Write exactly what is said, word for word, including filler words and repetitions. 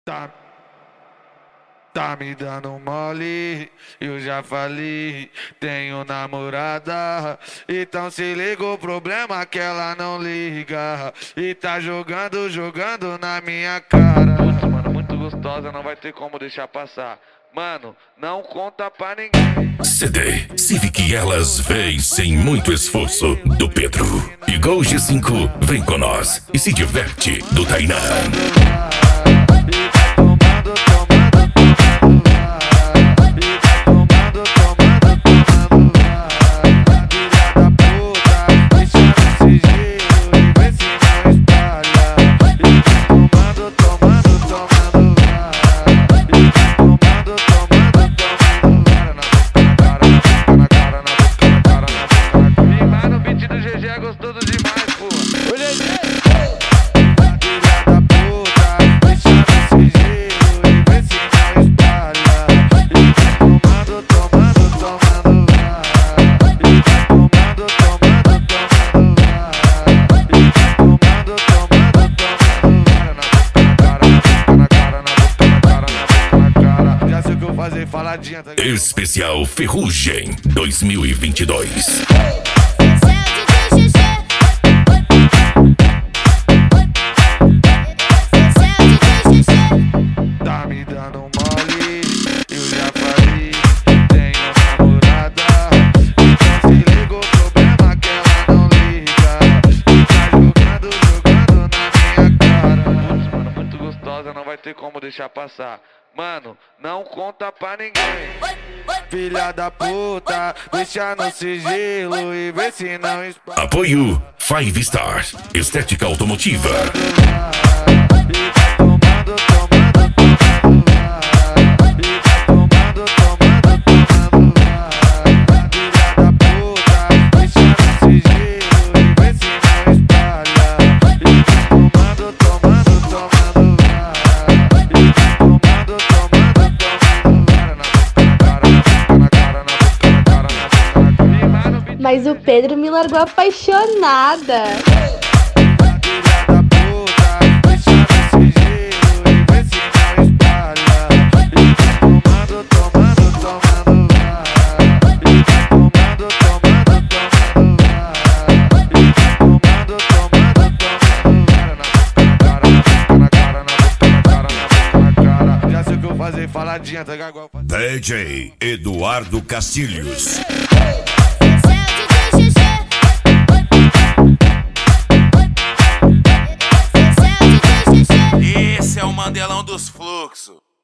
Tá, tá me dando mole, eu já falei, tenho namorada. Então se liga o problema que ela não liga. E tá jogando, jogando na minha cara. Putz, mano, muito gostosa, não vai ter como deixar passar. Mano, não conta pra ninguém. C D Civic Elas Vêm Sem Muito Esforço, do Pedro. E Gol G cinco, vem com nós e se diverte, do Tainan. Especial Ferrugem dois mil e vinte e dois. Tá me dando mole, eu já falei, tenho namorada. Então se liga o problema que ela não liga. Tá jogando, jogando na minha cara. Putz, mano, muito gostosa, não vai ter como deixar passar. Mano, não conta pra ninguém. Filha da puta, deixa no sigilo e vê se não espalha. Apoio Five Stars, estética automotiva. Mas o Pedro me largou apaixonada. Já sei o que eu vou fazer, faladinha, tá igual. D J Eduardo Castilhos. Esse é o Mandelão dos Fluxos.